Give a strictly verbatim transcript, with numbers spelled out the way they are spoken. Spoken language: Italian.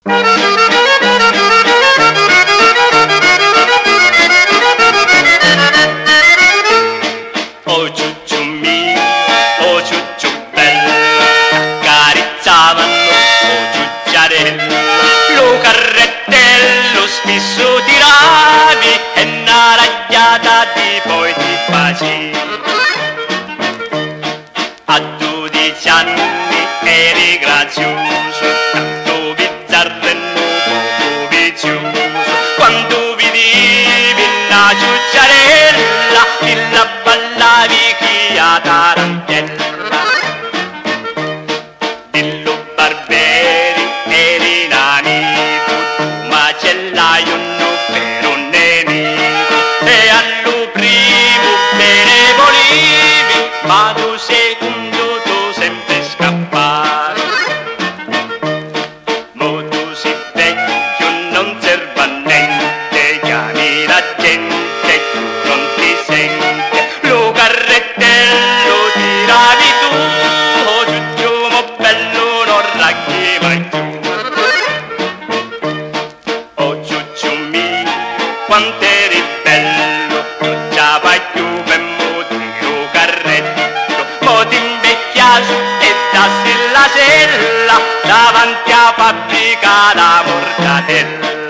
Oh ciucciù mio, oh ciucciù bello, t'accarizzavano, oh ciucciarello, lo carrettello spesso tiravi e una ragliata di poi ti facevi. A dodici anni eri grazioso, tanto bizzarro e poco vizioso, quando vedevi una ciucciarella e la ballavi chi a tarantella. Dillo Barberi eri nanico, tu macellaio non per un nemico, e allo primo bene volevi, ma tu secondo tu sempre scappavi. Mo tu sei vecchio, non serve a niente, chiami la gente, tu non ti sente, lo carrettello tiravi tu, oh ciuccio mo bello non raghi mai tu. Oh ciuccio mio, quant'eri bello, non c'è mai più per motivo carretto, mo ti invecchiavi e dassi la sella davanti a fabbrica da mortadella.